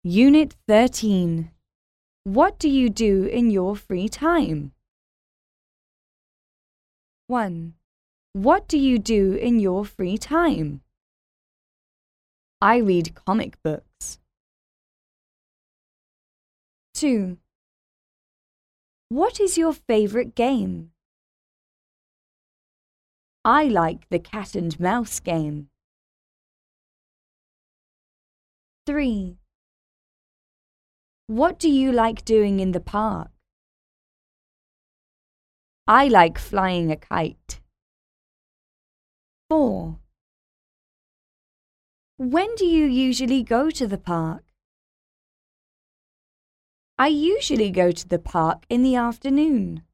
Unit 13. What do you do in your free time? 1. What do you do in your free time? I read comic books. 2. What is your favorite game? I like the cat and mouse game. 3. What do you like doing in the park? I like flying a kite. 4. When do you usually go to the park? I usually go to the park in the afternoon.